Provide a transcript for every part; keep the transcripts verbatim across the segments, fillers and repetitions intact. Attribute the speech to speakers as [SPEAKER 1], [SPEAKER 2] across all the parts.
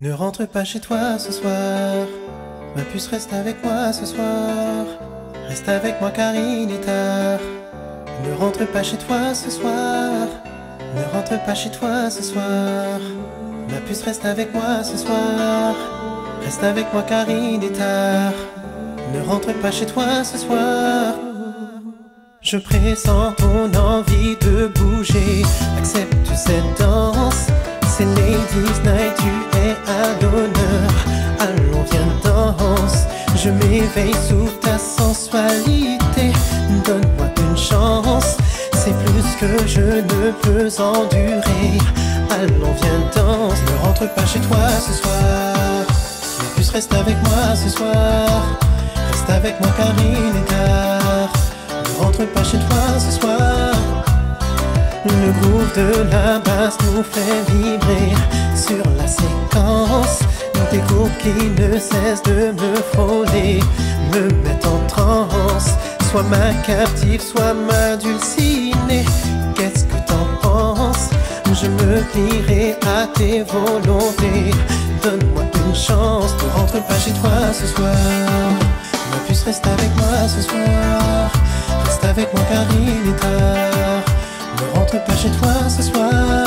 [SPEAKER 1] Ne rentre pas chez toi ce soir. Ma puce, reste avec moi ce soir. Reste avec moi car il est tard. Ne rentre pas chez toi ce soir. Ne rentre pas chez toi ce soir. Ma puce, reste avec moi ce soir. Reste avec moi car il est tard. Ne rentre pas chez toi ce soir. Je pressens ton envie de bouger. Accepte cette danse. C'est Ladies Night, tu es à l'honneur. Allons viens danse. Je m'éveille sous ta sensualité. Donne-moi une chance. C'est plus que je ne peux endurer. Allons viens danse. Ne rentre pas chez toi ce soir. Mais plus reste avec moi ce soir. Reste avec moi car il est tard. Ne rentre pas chez toi ce soir. Le groove de la basse nous fait vibrer sur la séquence. Des coups qui ne cessent de me frôler, me mettent en transe. Sois ma captive, sois ma dulcinée. Qu'est-ce que t'en penses? Je me plierai à tes volontés. Donne-moi une chance, ne rentre pas chez toi ce soir. Ma puce, reste avec moi ce soir. Reste avec moi car il est tard. Ne rentre pas chez toi ce soir.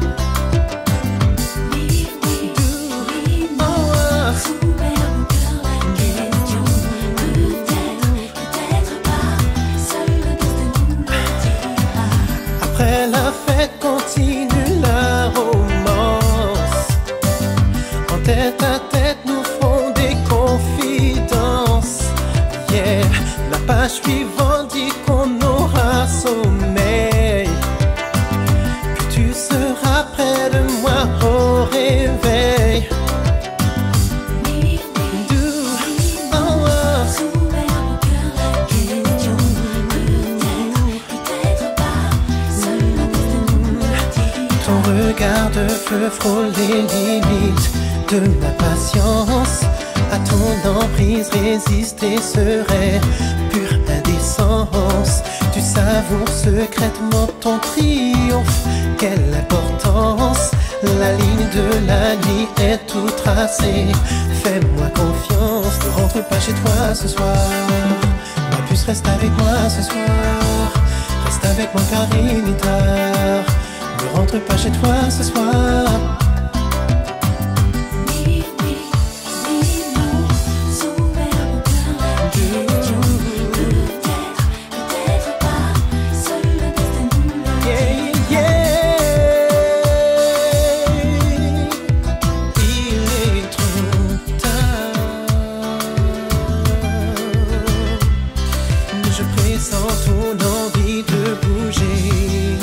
[SPEAKER 1] Après la fête continue la romance. En tête à tête nous ferons des confidences. Yeah, la page suivante dit qu'on aura sommeil. Que tu seras près de moi au réveil. Ton regard de feu frôle les limites de ma patience. À ton emprise résister serait pure indécence. Tu savoures secrètement ton triomphe. Quelle importance! La ligne de la nuit est tout tracée. Fais-moi confiance, ne rentre pas chez toi ce soir. Ma puce, reste avec moi ce soir. Reste avec moi car il est tard. Ne rentre pas chez toi ce soir.
[SPEAKER 2] Oui, oui, oui, non. S'ouvert mon cœur, la question. Peut-être, peut-être pas. Seul le destin nous le dit.
[SPEAKER 1] Yeah, yeah. Il est trop tard. Je pressens ton envie de bouger.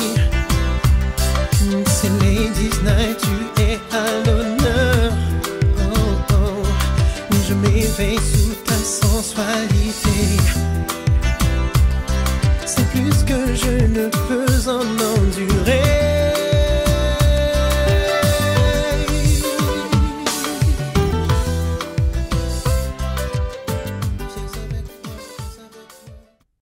[SPEAKER 1] C'est Ladies Night, tu es à l'honneur. Oh, oh. Je m'éveille sous ta sensualité. C'est plus que je ne peux en endurer.